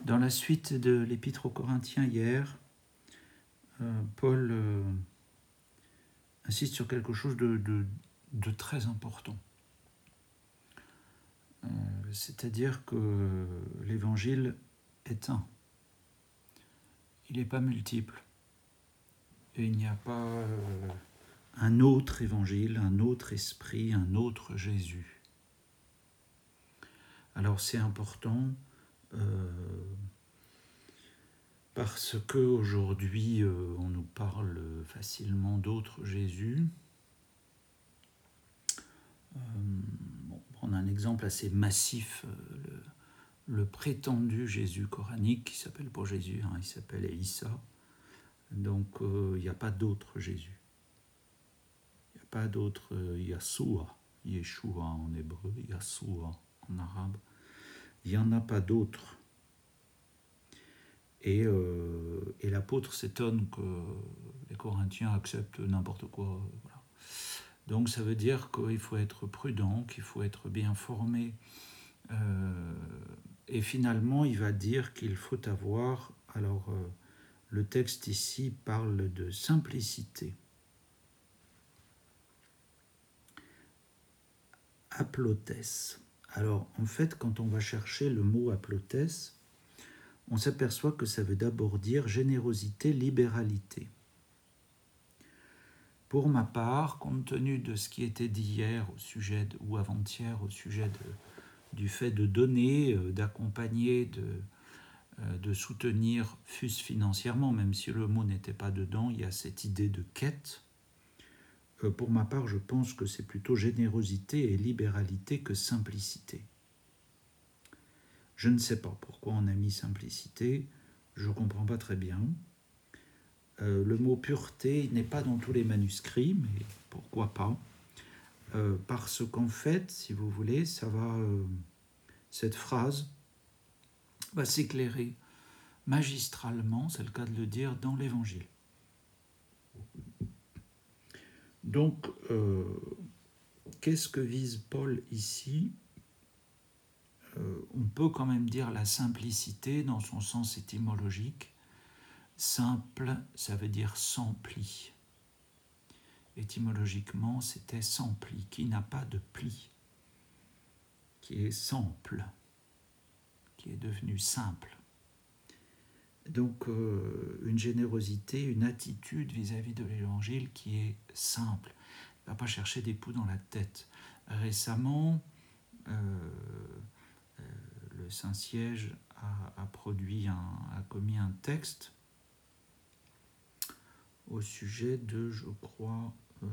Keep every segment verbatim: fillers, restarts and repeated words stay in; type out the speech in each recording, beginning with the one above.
Dans la suite de l'Épître aux Corinthiens hier, euh, Paul euh, insiste sur quelque chose de, de, de très important. Euh, c'est-à-dire que l'Évangile est un. Il n'est pas multiple. Et il n'y a pas euh, un autre Évangile, un autre esprit, un autre Jésus. Alors c'est important euh, parce qu'aujourd'hui euh, on nous parle facilement d'autres Jésus. Euh, bon, prendre un exemple assez massif, euh, le, le prétendu Jésus coranique, qui s'appelle pas Jésus, hein, il s'appelle Issa. Donc il euh, n'y a pas d'autre Jésus. Il n'y a pas d'autre euh, Yahshua, Yeshua en hébreu, Yahshua en arabe. Il n'y en a pas d'autre. Et, euh, et l'apôtre s'étonne que les Corinthiens acceptent n'importe quoi. Voilà. Donc ça veut dire qu'il faut être prudent, qu'il faut être bien formé. Euh, et finalement, il va dire qu'il faut avoir... Alors, euh, le texte ici parle de simplicité. Aplotes. Alors, en fait, quand on va chercher le mot aplotes, on s'aperçoit que ça veut d'abord dire générosité, libéralité. Pour ma part, compte tenu de ce qui était dit hier au sujet de, ou avant-hier au sujet de, du fait de donner, d'accompagner, de, de soutenir, fût-ce financièrement, même si le mot n'était pas dedans, il y a cette idée de quête. Pour ma part, je pense que c'est plutôt générosité et libéralité que simplicité. Je ne sais pas pourquoi on a mis simplicité, je ne comprends pas très bien. Euh, le mot pureté n'est pas dans tous les manuscrits, mais pourquoi pas euh, parce qu'en fait, si vous voulez, ça va, euh, cette phrase va s'éclairer magistralement, c'est le cas de le dire, dans l'Évangile. Donc, euh, qu'est-ce que vise Paul ici ? euh, On peut quand même dire la simplicité dans son sens étymologique. Simple, ça veut dire sans pli. Étymologiquement, c'était sans pli, qui n'a pas de pli, qui est simple, qui est devenu simple. Donc, euh, une générosité, une attitude vis-à-vis de l'Évangile qui est simple. Il ne va pas chercher des poux dans la tête. Récemment, euh, euh, le Saint-Siège a, a, produit un, a commis un texte au sujet de, je crois, euh,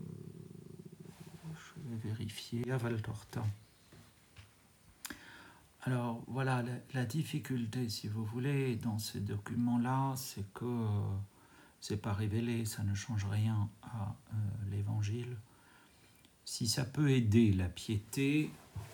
je vais vérifier, à Valtorta. Alors voilà, la, la difficulté, si vous voulez, dans ces documents-là, c'est que euh, c'est pas révélé, ça ne change rien à euh, l'Évangile. Si ça peut aider la piété,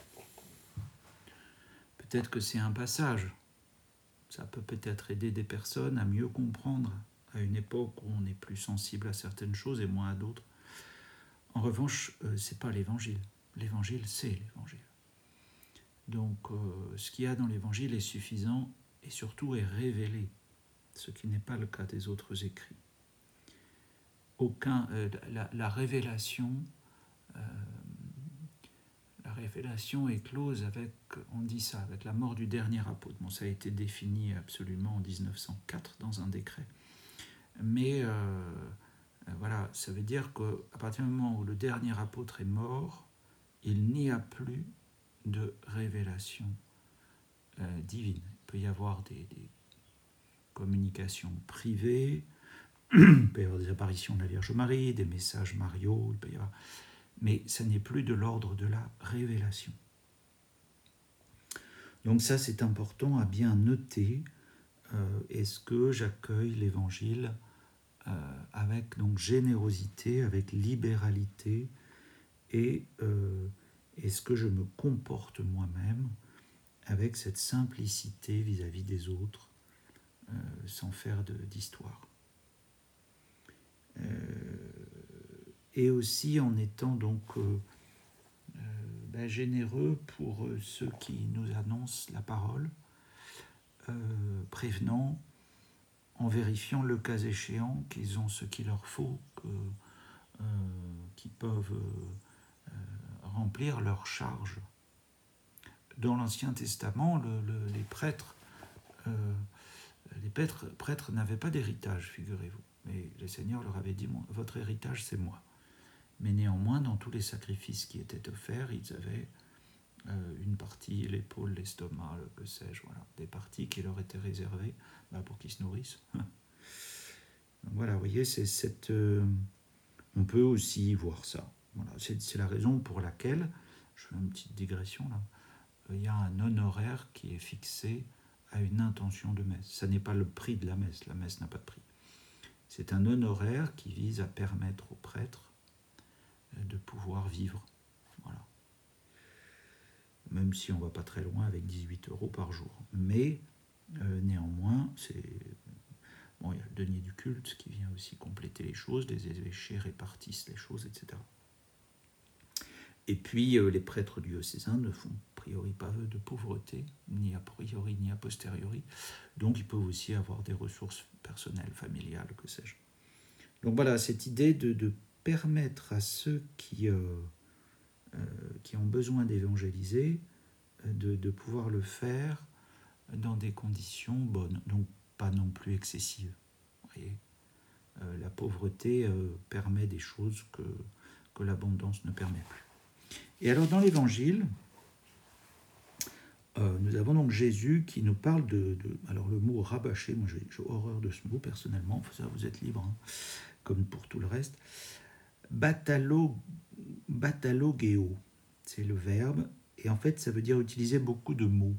peut-être que c'est un passage. Ça peut peut-être aider des personnes à mieux comprendre à une époque où on est plus sensible à certaines choses et moins à d'autres. En revanche, euh, c'est pas l'Évangile. L'Évangile, c'est l'Évangile. Donc, euh, ce qu'il y a dans l'Évangile est suffisant et surtout est révélé, ce qui n'est pas le cas des autres écrits. Aucun, euh, la, la révélation, euh, la révélation est close avec, on dit ça, avec la mort du dernier apôtre. Bon, ça a été défini absolument en dix-neuf cent quatre dans un décret. Mais euh, euh, voilà, ça veut dire qu'à partir du moment où le dernier apôtre est mort, il n'y a plus de révélation euh, divine. Il peut y avoir des, des communications privées, il peut y avoir des apparitions de la Vierge Marie, des messages mariaux, il peut y avoir... mais ça n'est plus de l'ordre de la révélation. Donc ça, c'est important à bien noter. Euh, est-ce que j'accueille l'Évangile euh, avec donc générosité, avec libéralité, et euh, est-ce que je me comporte moi-même avec cette simplicité vis-à-vis des autres, euh, sans faire de, d'histoire. Euh, et aussi en étant donc euh, euh, ben, généreux pour ceux qui nous annoncent la parole, euh, prévenant, en vérifiant le cas échéant qu'ils ont ce qu'il leur faut, que, euh, qu'ils peuvent euh, remplir leur charge. Dans l'Ancien Testament, le, le, les prêtres, euh, les prêtres, prêtres n'avaient pas d'héritage, figurez-vous. Mais le Seigneur leur avait dit, votre héritage, c'est moi. Mais néanmoins, dans tous les sacrifices qui étaient offerts, ils avaient euh, une partie, l'épaule, l'estomac, le que sais-je, voilà, des parties qui leur étaient réservées bah, pour qu'ils se nourrissent. Donc voilà, vous voyez, c'est cette, euh, on peut aussi voir ça. Voilà, c'est, c'est la raison pour laquelle, je fais une petite digression là, il y a un honoraire qui est fixé à une intention de messe. Ça n'est pas le prix de la messe, la messe n'a pas de prix. C'est un honoraire qui vise à permettre aux prêtres de pouvoir vivre. Voilà. Même si on ne va pas très loin avec dix-huit euros par jour. Mais euh, néanmoins, c'est... Bon, il y a le denier du culte qui vient aussi compléter les choses, les évêchés répartissent les choses, et cetera. Et puis, euh, les prêtres diocésains ne font a priori pas vœu de pauvreté, ni a priori, ni a posteriori. Donc, ils peuvent aussi avoir des ressources personnelles, familiales, que sais-je. Donc voilà, cette idée de, de permettre à ceux qui, euh, euh, qui ont besoin d'évangéliser, euh, de, de pouvoir le faire dans des conditions bonnes, donc pas non plus excessives. Vous voyez, euh, la pauvreté euh, permet des choses que, que l'abondance ne permet plus. Et alors dans l'Évangile, euh, nous avons donc Jésus qui nous parle de... de alors le mot rabâcher, moi j'ai, j'ai horreur de ce mot personnellement, ça vous êtes libre, hein, comme pour tout le reste. Batalo, batalogéo, c'est le verbe, et en fait ça veut dire utiliser beaucoup de mots.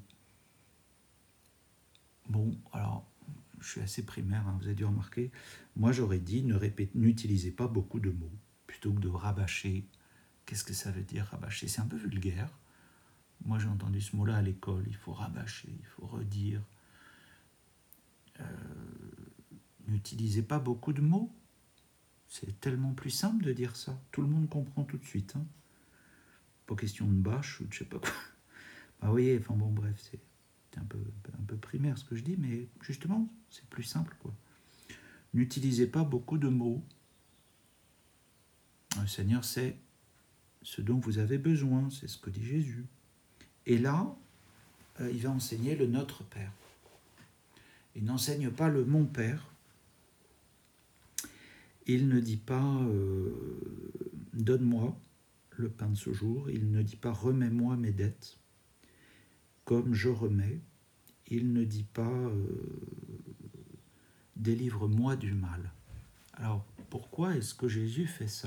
Bon, alors, je suis assez primaire, hein, vous avez dû remarquer, moi j'aurais dit ne répète, n'utilisez pas beaucoup de mots, plutôt que de rabâcher. Qu'est-ce que ça veut dire rabâcher? C'est un peu vulgaire. Moi j'ai entendu ce mot-là à l'école, il faut rabâcher, il faut redire. Euh, n'utilisez pas beaucoup de mots. C'est tellement plus simple de dire ça. Tout le monde comprend tout de suite. Hein. Pas question de bâche ou de je sais pas quoi. Bah oui, enfin bon, bref, c'est, c'est un, peu, un peu primaire ce que je dis, mais justement, c'est plus simple, quoi. N'utilisez pas beaucoup de mots. Le Seigneur sait ce dont vous avez besoin, c'est ce que dit Jésus. Et là, euh, il va enseigner le Notre Père. Il n'enseigne pas le Mon Père. Il ne dit pas euh, « Donne-moi le pain de ce jour ». Il ne dit pas « Remets-moi mes dettes » comme je remets. Il ne dit pas euh, « Délivre-moi du mal ». Alors, pourquoi est-ce que Jésus fait ça ?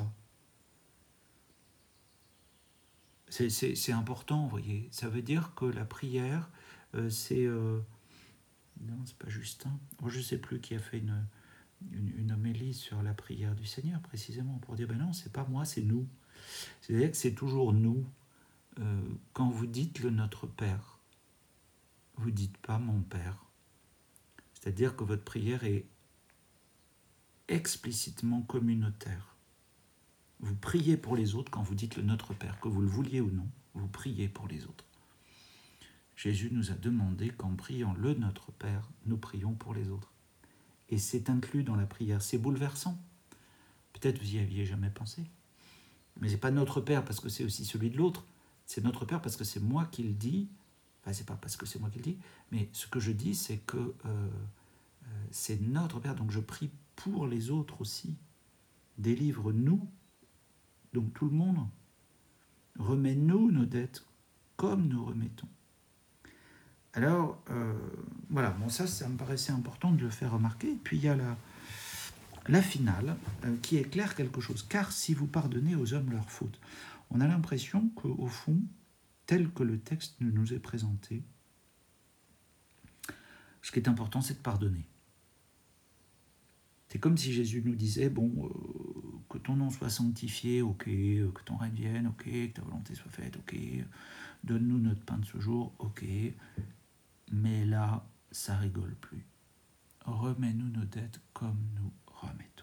c'est, c'est, c'est important, vous voyez. Ça veut dire que la prière, euh, c'est... Euh, non, c'est pas Justin. Moi, je ne sais plus qui a fait une... Une, une homélie sur la prière du Seigneur, précisément, pour dire, ben non, c'est pas moi, c'est nous. C'est-à-dire que c'est toujours nous. Euh, quand vous dites le Notre Père, vous dites pas mon Père. C'est-à-dire que votre prière est explicitement communautaire. Vous priez pour les autres quand vous dites le Notre Père, que vous le vouliez ou non, vous priez pour les autres. Jésus nous a demandé qu'en priant le Notre Père, nous prions pour les autres. Et c'est inclus dans la prière. C'est bouleversant. Peut-être vous n'y aviez jamais pensé. Mais ce n'est pas notre Père parce que c'est aussi celui de l'autre. C'est notre Père parce que c'est moi qui le dis. Enfin, ce n'est pas parce que c'est moi qui le dis. Mais ce que je dis, c'est que euh, euh, c'est notre Père. Donc je prie pour les autres aussi. Délivre-nous. Donc tout le monde. Remets-nous nos dettes comme nous remettons. Alors, euh, voilà. Bon, ça, ça me paraissait important de le faire remarquer. Et puis il y a la... La finale, euh, qui éclaire quelque chose. Car si vous pardonnez aux hommes leurs fautes, on a l'impression qu'au fond, tel que le texte nous est présenté, ce qui est important, c'est de pardonner. C'est comme si Jésus nous disait, bon, euh, que ton nom soit sanctifié, ok, euh, que ton règne vienne, ok, que ta volonté soit faite, ok, donne-nous notre pain de ce jour, ok, mais là, ça rigole plus. Remets-nous nos dettes comme nous remettons.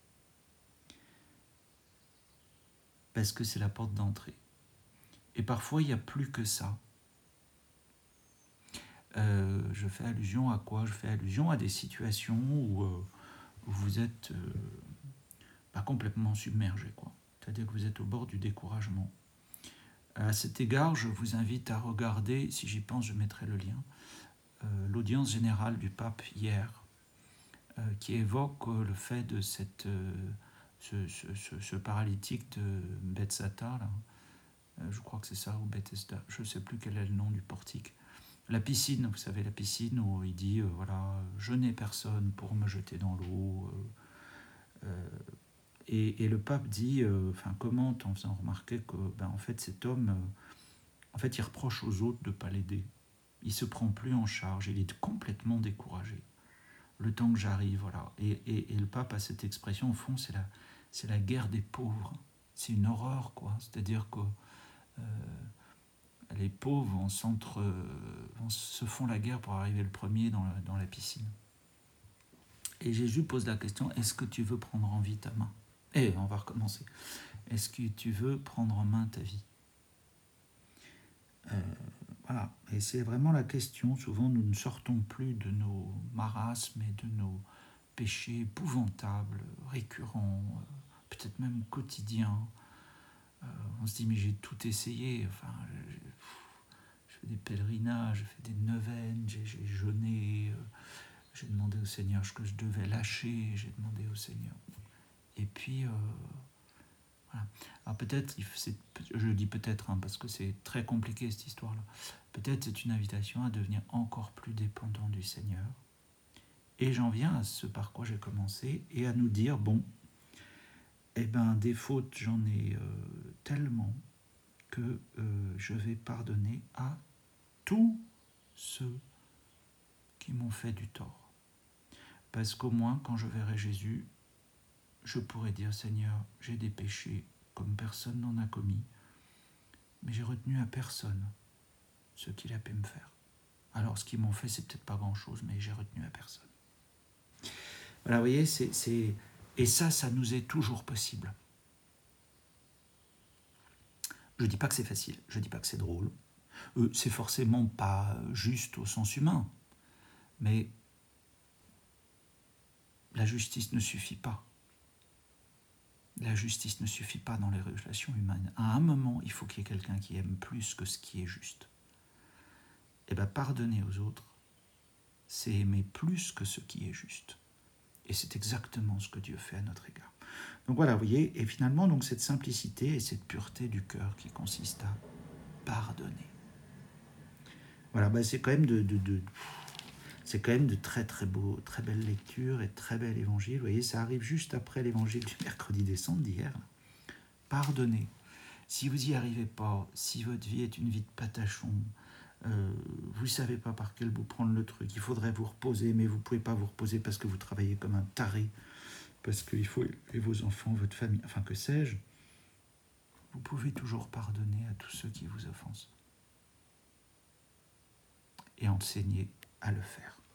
Parce que c'est la porte d'entrée. Et parfois, il n'y a plus que ça. Euh, je fais allusion à quoi? Je fais allusion à des situations où, euh, où vous êtes euh, pas complètement submergé, quoi. C'est-à-dire que vous êtes au bord du découragement. À cet égard, je vous invite à regarder, si j'y pense, je mettrai le lien, euh, l'audience générale du pape hier, euh, qui évoque euh, le fait de cette, euh, ce, ce, ce, ce paralytique de Bethsata, là. Euh, je crois que c'est ça, ou Bethesda, je ne sais plus quel est le nom du portique. La piscine, vous savez, la piscine où il dit, euh, voilà, je n'ai personne pour me jeter dans l'eau. Euh, euh, et, et le pape dit, euh, enfin, commente en faisant remarquer que, ben, en fait, cet homme, euh, en fait, il reproche aux autres de ne pas l'aider. Il ne se prend plus en charge, il est complètement découragé. Le temps que j'arrive, voilà. Et, et, et le pape a cette expression, au fond, c'est la, c'est la guerre des pauvres. C'est une horreur, quoi. C'est-à-dire que euh, les pauvres vont, s'entre, vont se font la guerre pour arriver le premier dans la, dans la piscine. Et Jésus pose la question, est-ce que tu veux prendre en vie ta main? Et on va recommencer. Est-ce que tu veux prendre en main ta vie? euh, Voilà. Et c'est vraiment la question. Souvent, nous ne sortons plus de nos marasmes et de nos péchés épouvantables, récurrents, euh, peut-être même quotidiens. Euh, on se dit, mais j'ai tout essayé. Enfin, j'ai, je fais des pèlerinages, j'ai fait des neuvaines, j'ai, j'ai jeûné, euh, j'ai demandé au Seigneur ce que je devais lâcher, j'ai demandé au Seigneur. Et puis, euh, voilà. Alors peut-être, c'est, je dis peut-être, hein, parce que c'est très compliqué cette histoire-là, peut-être c'est une invitation à devenir encore plus dépendant du Seigneur. Et j'en viens à ce par quoi j'ai commencé, et à nous dire, bon, eh ben, des fautes, j'en ai euh, tellement que euh, je vais pardonner à tous ceux qui m'ont fait du tort. Parce qu'au moins, quand je verrai Jésus, je pourrai dire, Seigneur, j'ai des péchés comme personne n'en a commis, mais j'ai retenu à personne ce qu'il a pu me faire. Alors, ce qu'ils m'ont fait, c'est peut-être pas grand-chose, mais j'ai retenu à personne. Voilà, vous voyez, c'est, c'est... et ça, ça nous est toujours possible. Je ne dis pas que c'est facile, je ne dis pas que c'est drôle. Euh, c'est forcément pas juste au sens humain, mais la justice ne suffit pas. La justice ne suffit pas dans les relations humaines. À un moment, il faut qu'il y ait quelqu'un qui aime plus que ce qui est juste. Et bien, pardonner aux autres, c'est aimer plus que ce qui est juste. Et c'est exactement ce que Dieu fait à notre égard. Donc voilà, vous voyez, et finalement, donc, cette simplicité et cette pureté du cœur qui consiste à pardonner. Voilà, ben, c'est quand même de, de, de, c'est quand même de très très beaux, très belles lectures et très bel évangile. Vous voyez, ça arrive juste après l'évangile du mercredi décembre d'hier. Pardonnez. Si vous n'y arrivez pas, si votre vie est une vie de patachon, euh, vous ne savez pas par quel bout prendre le truc, il faudrait vous reposer, mais vous ne pouvez pas vous reposer parce que vous travaillez comme un taré, parce qu'il faut élever vos enfants, votre famille, enfin que sais-je, vous pouvez toujours pardonner à tous ceux qui vous offensent. Et enseigner à le faire.